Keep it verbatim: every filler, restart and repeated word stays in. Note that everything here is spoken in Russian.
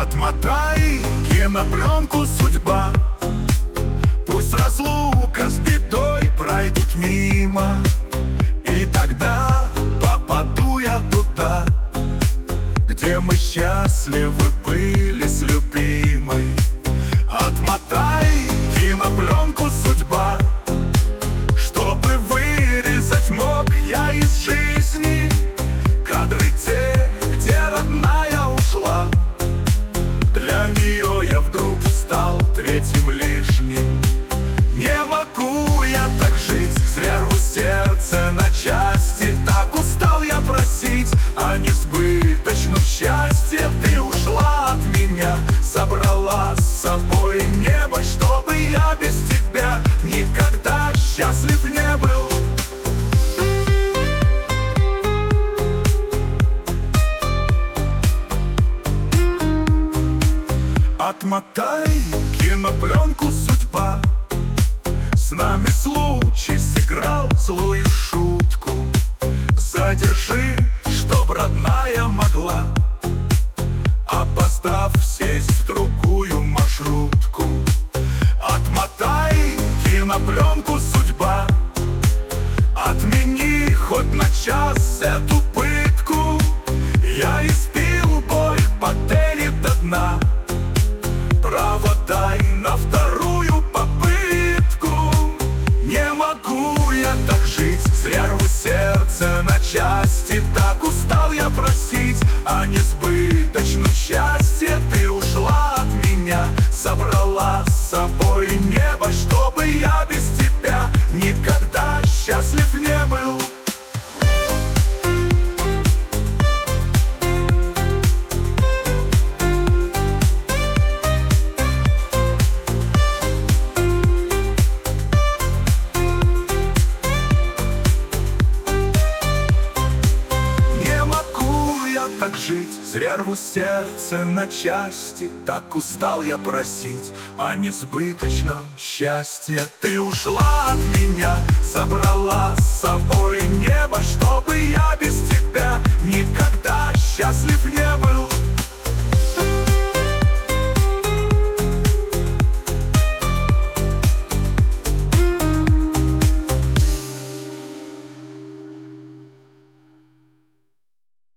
Отмотай кинопленку, судьба. Пусть разлука с бедой пройдут мимо, и тогда попаду я туда, где мы счастливы были с любимой. Отмотай кинопленку, судьба, чтобы вырезать мог я из жизни кадры те, где родная ушла. Для нее я вдруг стал третьим лишним. Не могу я так жить, зря рву сердце на части. Так устал я просить о несбыточном счастье. Ты ушла от меня, забрала с собой небо, чтобы я без тебя никогда счастлив не был. Отмотай кинопленку, судьба, с нами случай сыграл злую шутку. Задержи, чтоб родная могла, опоздав, сесть в другую маршрутку. Отмотай кинопленку, судьба, отмени хоть на час эту пытку. Я испил боль потери до дна, право дай на вторую попытку. Не могу я так жить, зря рву сердце на части. Так устал я просить о несбыточном счастье. Ты ушла от меня, забрала с собой небо, чтобы я без тебя никогда счастлив не был. Так жить, зря рву сердце на части. Так устал я просить о несбыточном счастье. Ты ушла от меня, забрала с собой небо, чтобы я без тебя никогда счастлив не был.